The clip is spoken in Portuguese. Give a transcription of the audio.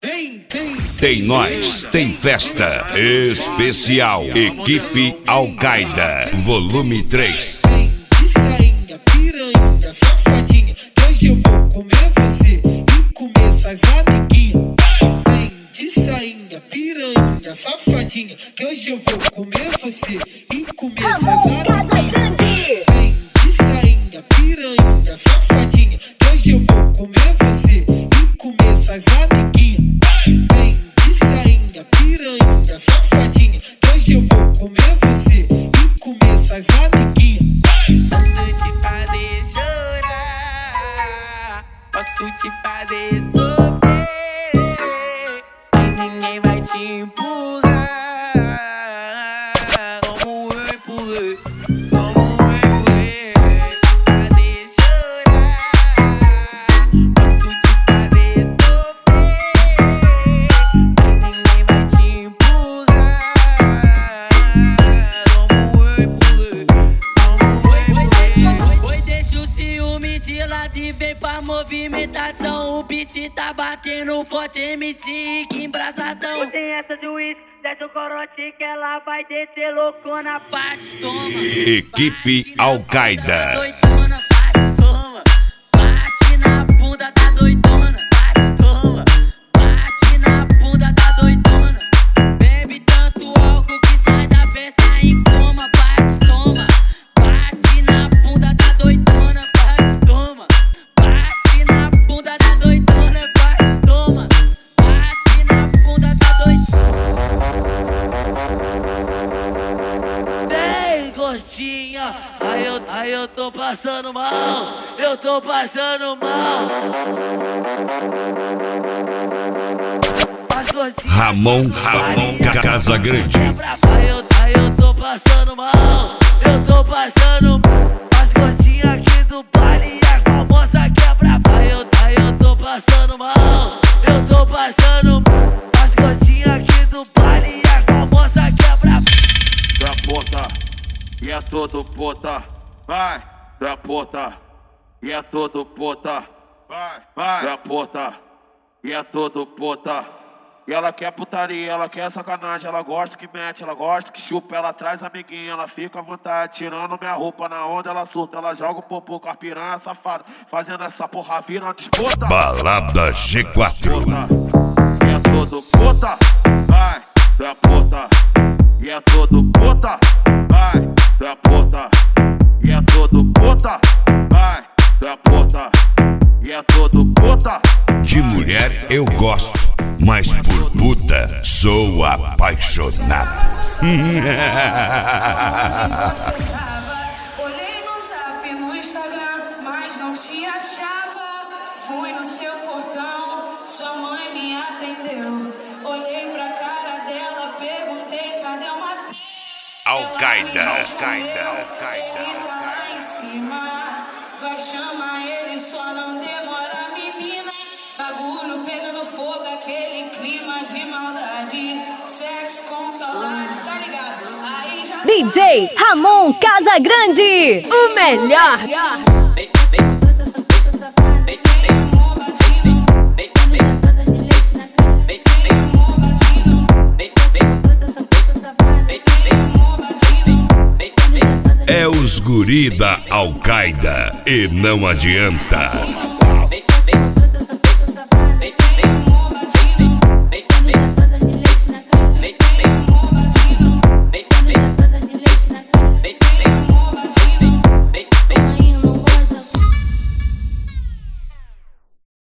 Tem nós, tem festa especial. Equipe Al-Qaeda, volume 3. De sainha, piranha, safadinha, que hoje eu vou comer você e comer suas amiguinhas. Vem de sainha, piranha, safadinha, que hoje eu vou comer você e comer suas amiguinhas. Vem de sainha, piranha, safadinha, que hoje eu vou comer você e comer suas amiguinhas. Vem de sainha, piranha, safadinha, que hoje eu vou comer você e comer suas amiguinhas. Posso te fazer chorar, posso te fazer sofrer, mas ninguém vai te empurrar como eu empurrei, como eu empurrei. Fazer chorar, posso te fazer sofrer, mas ninguém vai te empurrar como eu empurrei. Oi, deixa o ciúme de lado e vem pra movimentação. O beat tá batendo forte, MC que embrasadão. Tem essa de uísque, desce o corote que ela vai descer loucona. Bate, toma. Equipe Al-Qaeda. Doidona, bate, toma. Bate na bunda da doidona. Bate, toma. Bate na bunda da doidona. Bebe tanto álcool que sai da festa em coma. Bate, toma. Bate na bunda da doidona. Bate, toma. Bate na bunda da doidona. Bate, toma. Bate na bunda da doidona. Vem, gostinha. Aí eu tô passando mal. Eu tô passando mal. As gostinhas. Ramon Casagrande. Aí eu tô passando mal. Eu tô passando mal. As gostinhas aqui do baile e a famosa quebra. Aí eu tô passando mal. Eu tô passando mal. As gostinhas aqui do baile e a famosa quebra. Tu é puta, e é todo puta. Vai, tu é puta, e é todo puta. Vai, tu é puta, e é todo puta. E ela quer putaria, ela quer sacanagem, ela gosta que mete, ela gosta que chupa, ela traz amiguinha, ela fica à vontade, tirando minha roupa na onda, ela surta, ela joga o popô com a piranha safada, fazendo essa porra vira uma disputa. Balada G4. E é todo puta, vai, tu é puta, e é todo puta, vai, tu é puta, e é todo puta, vai, tu é puta, e é todo puta. De mulher eu gosto, mas por puta sou apaixonado. Olhei no Zap, no Instagram, mas não te achava. Fui no seu portão, sua mãe me atendeu. Olhei pra cara dela, perguntei cadê o Matheus. Al-Qaeda, Ela me Al-Qaeda, respondeu, Al-Qaeda, ele tá lá em cima. Vai chamar ele, só não demora, menina. Bagulho pegando fogo, aquele clima de maldade. Sexo com saudade, tá ligado? Aí já DJ Ramon Casagrande, o melhor. É os guri da Al-Qaeda e não adianta.